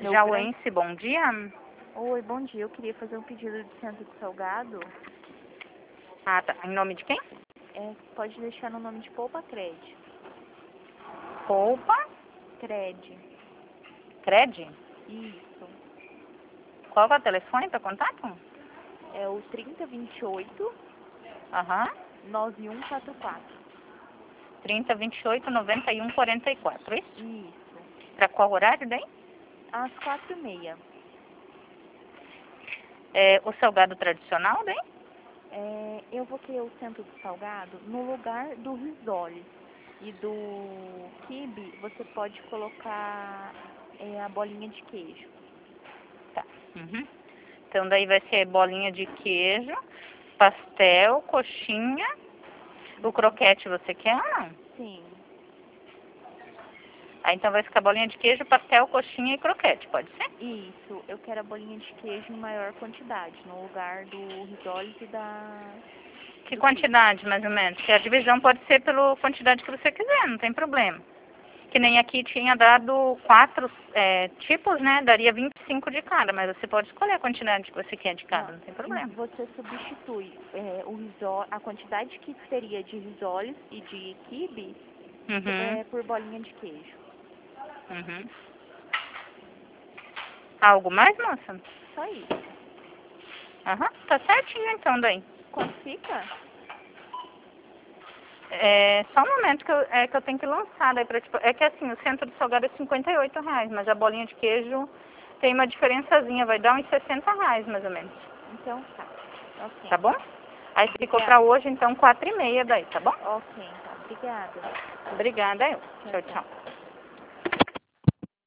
Jauense, bom dia. Oi, bom dia. Eu queria fazer um pedido de centro de salgado. Ah, tá. Em nome de quem? Pode deixar no nome de Polpa Cred. Polpa? Cred. Cred? Isso. Qual é o telefone para contato? É o 3028 Aham. 9144. 3028 9144, isso? Isso. Para qual horário daí? Às 4h30. O salgado tradicional daí? Eu vou querer o centro de salgado no lugar do risole. E do quibe, você pode colocar a bolinha de queijo. Tá. Uhum. Então daí vai ser bolinha de queijo, pastel, coxinha. O croquete você quer ou não? Sim. Aí então vai ficar bolinha de queijo, pastel, coxinha e croquete, pode ser? Isso. Eu quero a bolinha de queijo em maior quantidade, no lugar do risoles e Que do quantidade, mais ou menos? Que a divisão pode ser pela quantidade que você quiser, não tem problema. Que nem aqui tinha dado 4 tipos, né? Daria 25 de cada, mas você pode escolher a quantidade que você quer de cada, não tem problema. Você substitui a quantidade que teria de risoles e de quibe Uhum. por bolinha de queijo. Uhum. Algo mais, moça? Só isso. Aham, tá certinho então daí. Quanto fica? Só um momento que eu tenho que lançar daí pra, tipo, é que assim, o centro de salgado é R$ 58, mas a bolinha de queijo tem uma diferençazinha, vai dar uns R$ 60 mais ou menos. Então tá. Ok. Tá bom? Aí ficou pra hoje, então, 4h30 daí, tá bom? Ok, então. Obrigada. Obrigada, eu. Tchau, Tchau, tchau. tchau.